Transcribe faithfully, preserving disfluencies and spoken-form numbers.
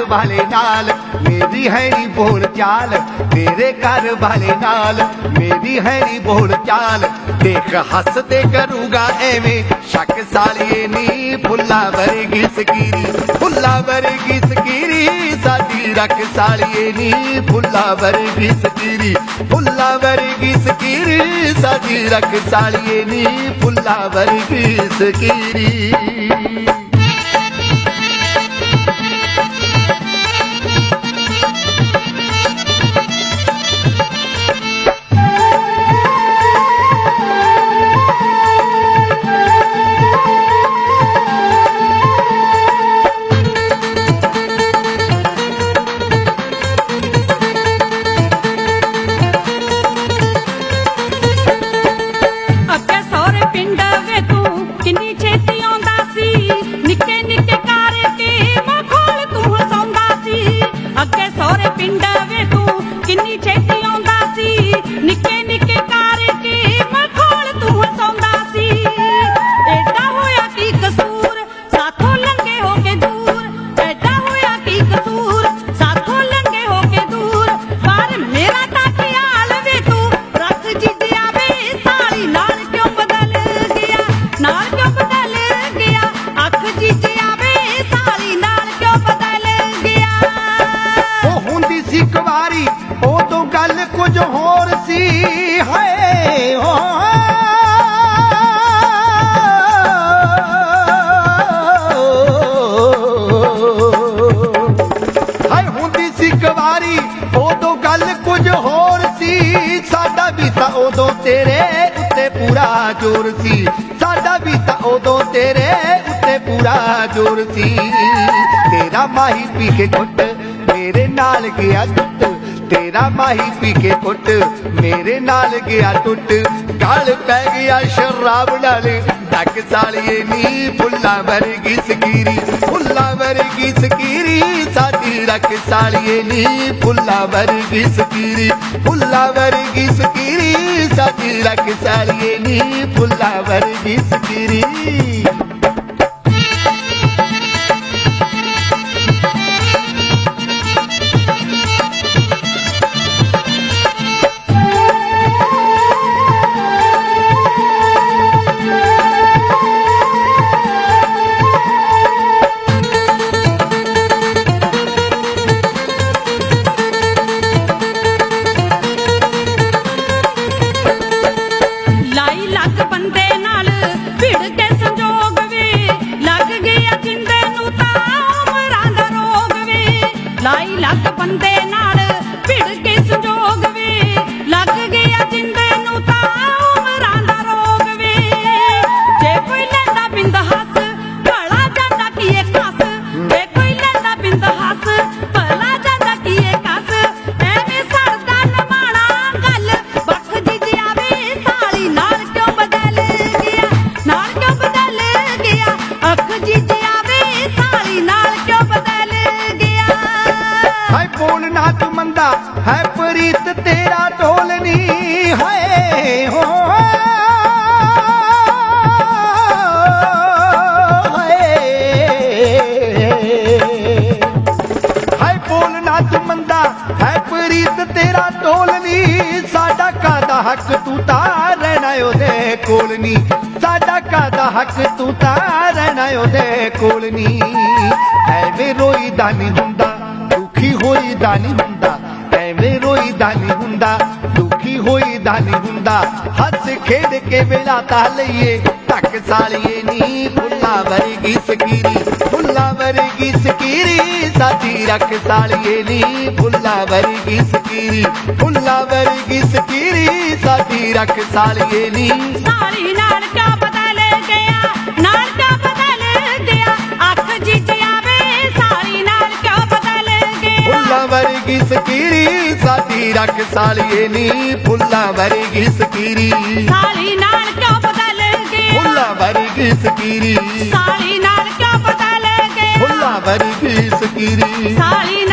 वाले नाल मेरी है नी बोल चाल, तेरे घर वाले नाल मेरी है नी बोल चाल। देख हसते करूँगा एवें शक सालिए नी, फुल्ला वर्गी सकीरी फुल्ला वर्गी सकीरी साडी रख सालिए नी, फुल्ला वर्गी सकीरी फुल्ला वर्गी सकीरी साडी रख सालिए नी, फुल्ला वर्गी सकीरी। उदों तेरे उत्ते पूरा जोर सी, साडा भी तां उदों तेरे उत्ते पूरा जोर सी। तेरा माही पी के घुट मेरे नाल गया टुट, तेरा माही पी के घुट मेरे नाल गया टुट। गल पै गया शराब नाल ढक सालिए नी, फुल्ला वर्गी सकीरी फुल्ला वर्गी सकीरी साडी रख सालिए नी, फुल्ला वर्गी सकीरी फुल्ला वर्गी सकीरी साडी रख सालिए नी, फुल्ला वर्गी सकीरी। है प्रीत तेरा ढोलनी है हो है बोलना तू मंदा है प्रीत तेरा ढोलनी, साडा कादा हक तू ता रहना ओदे कोल नी, साडा कादा हक तू ता रहना ओदे कोल नी। एवें रोई दा नहीं हुंदा दुखी होई दा नहीं हुंदा, एवें रोई दा नहीं हुंदा दुखी होई दा नहीं हुंदा। हस खेड के वेला ता लईए ढक सालिए नी, फुल्ला वर्गी सकीरी फुल्ला वर्गी सकीरी साडी रख सालिए नी, फुल्ला वर्गी सकीरी फुल्ला वर्गी सकीरी साडी रख सालिए नी। साली नाल क्या बदल गया नाल क्या बदल गया, अख जिच आवे साली नाल क्या बदल गया। फुल्ला वर्गी सकीरी साडी रख सालिए नी, फुल्ला वर्गी सकीरी साली नाल क्या बदल गया। फुल्ला वर्गी सकीरी साली नाल क्या बदल गया। फुल्ला वर्गी सकीरी साली